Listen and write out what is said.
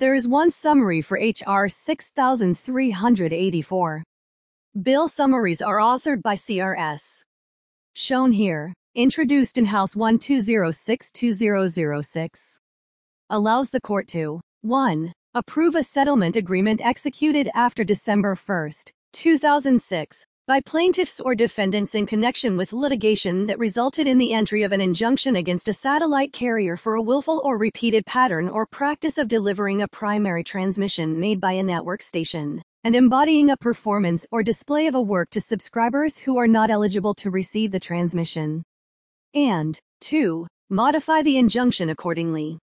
There is one summary for H.R. 6384. Bill summaries are authored by CRS. Shown here, introduced in House 1206-2006. Allows the court to 1. Approve a settlement agreement executed after December 1, 2006, by plaintiffs or defendants in connection with litigation that resulted in the entry of an injunction against a satellite carrier for a willful or repeated pattern or practice of delivering a primary transmission made by a network station, and embodying a performance or display of a work to subscribers who are not eligible to receive the transmission. And 2. Modify the injunction accordingly.